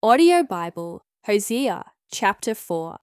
Audio Bible, Hosea, chapter 4.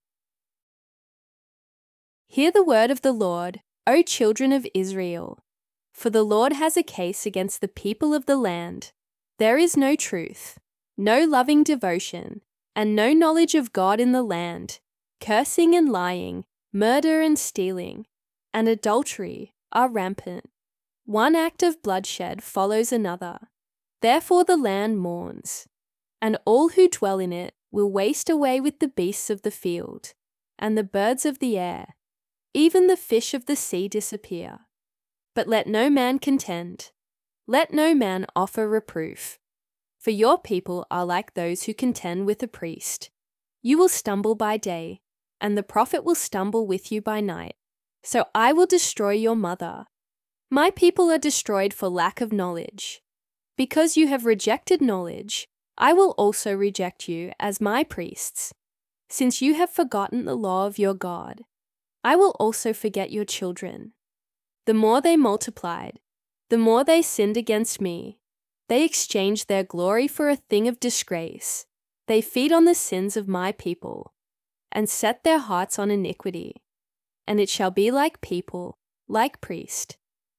Hear the word of the Lord, O children of Israel. For the Lord has a case against the people of the land. There is no truth, no loving devotion, and no knowledge of God in the land. Cursing and lying, murder and stealing, and adultery are rampant. One act of bloodshed follows another. Therefore the land mourns, and all who dwell in it will waste away with the beasts of the field, and the birds of the air. Even the fish of the sea disappear. But let no man contend. Let no man offer reproof. For your people are like those who contend with a priest. You will stumble by day, and the prophet will stumble with you by night. So I will destroy your mother. My people are destroyed for lack of knowledge. Because you have rejected knowledge, I will also reject you as my priests. Since you have forgotten the law of your God, I will also forget your children. The more they multiplied, the more they sinned against me. They exchanged their glory for a thing of disgrace. They feed on the sins of my people, and set their hearts on iniquity. And it shall be like people, like priest.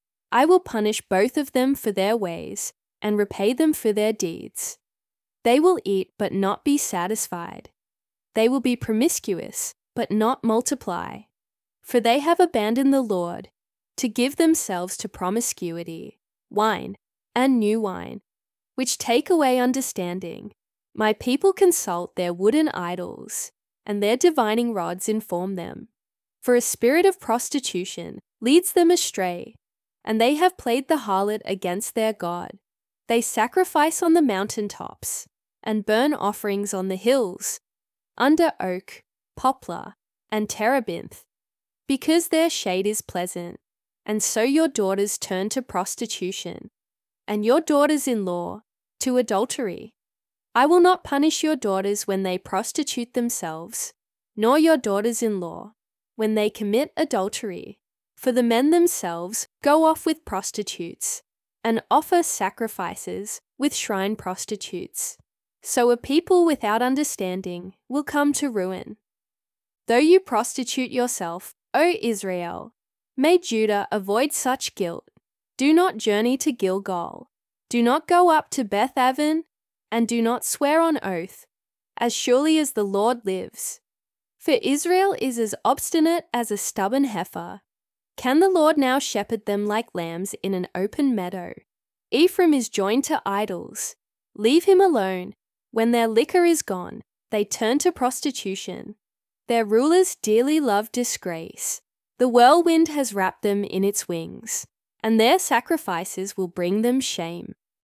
I will punish both of them for their ways, and repay them for their deeds. They will eat but not be satisfied. They will be promiscuous but not multiply. For they have abandoned the Lord, to give themselves to promiscuity, wine, and new wine, which take away understanding. My people consult their wooden idols, and their divining rods inform them. For a spirit of prostitution leads them astray, and they have played the harlot against their God. They sacrifice on the mountain tops, and burn offerings on the hills, under oak, poplar, and terebinth, because their shade is pleasant. And so your daughters turn to prostitution, and your daughters-in-law to adultery. I will not punish your daughters when they prostitute themselves, nor your daughters-in-law when they commit adultery. For the men themselves go off with prostitutes, and offer sacrifices with shrine prostitutes. So a people without understanding will come to ruin. Though you prostitute yourself, O Israel, may Judah avoid such guilt. Do not journey to Gilgal. Do not go up to Beth-aven, and do not swear on oath, as surely as the Lord lives. For Israel is as obstinate as a stubborn heifer. Can the Lord now shepherd them like lambs in an open meadow? Ephraim is joined to idols. Leave him alone. When their liquor is gone, they turn to prostitution. Their rulers dearly love disgrace. The whirlwind has wrapped them in its wings, and their sacrifices will bring them shame.